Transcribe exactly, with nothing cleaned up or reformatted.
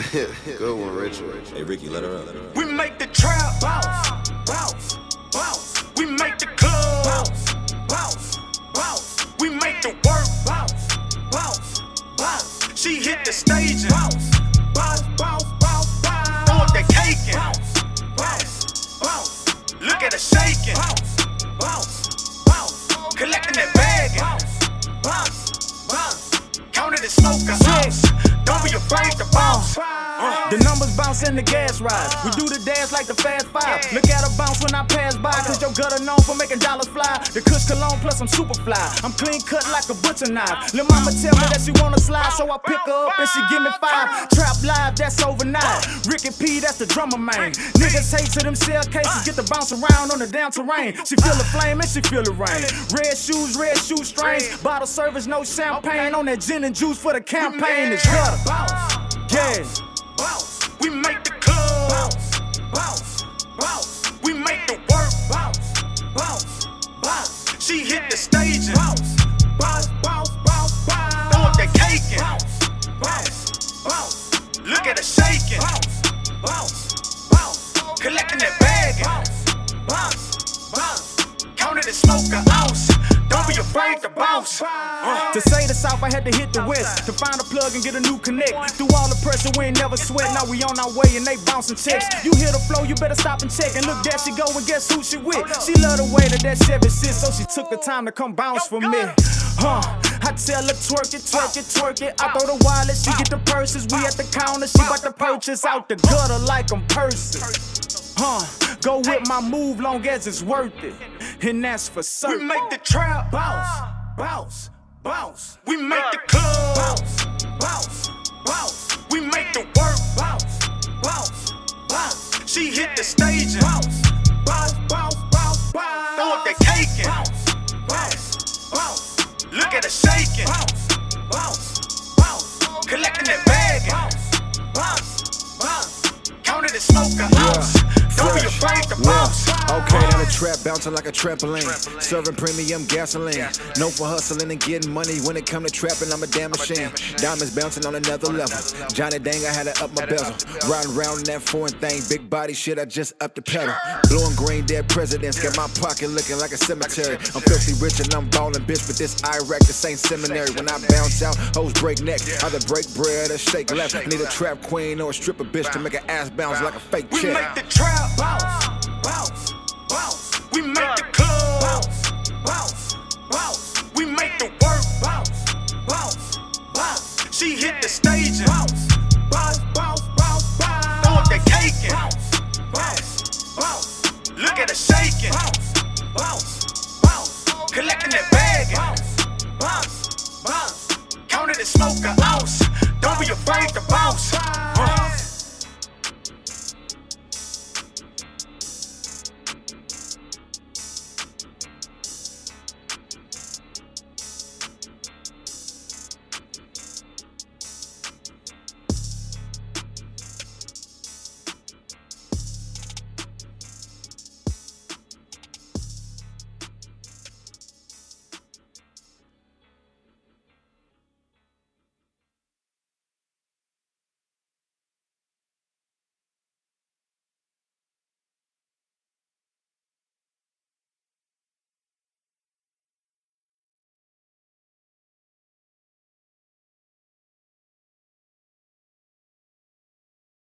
Good one, Richard. Hey, Ricky, let her up. We make the trap bounce, bounce, bounce. We make the club bounce, bounce, bounce. We make the work bounce, bounce, bounce. She hit the stage and bounce, bounce, bounce, bounce, bounce. Throw up that cake and bounce, bounce, bounce. Look at her shaking, bounce, bounce, bounce. Collecting that bag and bounce, bounce, bounce. Counted and smoke a ounce. Don't be afraid to bounce. The numbers bounce in the gas ride. We do the dance like the fast five. Look at her bounce when I pass by, cause your gutter known for making dollars fly. The Kush cologne plus I'm super fly. I'm clean cut like a butcher knife. Lil' mama tell me that she wanna slide, so I pick her up and she give me five. Trap live, that's overnight. Ricky P, that's the drummer man. Niggas hate to them shell cases, get to bounce around on the down terrain. She feel the flame and she feel the rain. Red shoes, red shoe strings. Bottle service, no champagne. On that gin and juice for the campaign. It's gutter. Yeah. Bounce. We make the club bounce, bounce, bounce. We make the work bounce, bounce, bounce. She hit the stage and bounce, bounce, bounce, bounce, bounce. Throw up that cake and bounce, bounce, bounce. Look at her shaking, bounce, bounce, bounce. Collecting that bag and bounce, bounce. Counted and smoke a ounce. Don't be afraid to bounce. Uh. To say the South, I had to hit the West to find a plug and get a new connect. Through all the pressure, we ain't never sweat. Now we on our way and they bouncing checks. You hear the flow, you better stop and check. And look, there she go, and guess who she with? She love the way that that Chevy sits, so she took the time to come bounce for me. Huh? I tell her twerk it, twerk it, twerk it. I throw the wallet, she get the purses. We at the counter, she bout to purchase out the gutter like I'm purses. Huh? Go with my move, long as it's worth it. And that's for certain. We make the trap bounce, bounce, bounce. We make the club bounce, bounce, bounce. We make the work bounce, bounce, bounce. She hit the stage and bounce, bounce, bounce, bounce, bounce. Throw up that cake and bounce, bounce, bounce. Look at her shaking, bounce, bounce, bounce. Collecting that bag and bounce, bounce. Counted and smoke a ounce. Don't be afraid to bounce. Okay, now the trap bouncing like a trampoline. Serving premium gasoline. Known for hustling and getting money. When it come to trapping, I'm a damn machine. Diamonds bouncing on another level. Johnny Dang, I had to up my bezel. Riding around in that foreign thing. Big body shit, I just upped the pedal. Blue and green dead presidents. Got my pocket looking like a cemetery. I'm filthy rich and I'm ballin', bitch. But this Iraq, this ain't seminary. When I bounce out, hoes break neck. Either break bread or shake left. I need a trap queen or a stripper bitch to make her ass bounce like a fake We chick. make the trap bounce, bounce, bounce. We make the club bounce, bounce, bounce. We make the work bounce, bounce, bounce. She hit the stage and bounce, bounce, bounce, bounce, bounce. Throw up that cake and bounce, bounce, bounce. Look at her shaking, bounce, bounce, bounce. Collecting that bag and bounce, bounce, bounce. Counted and smoke a ounce. Don't be afraid to bounce.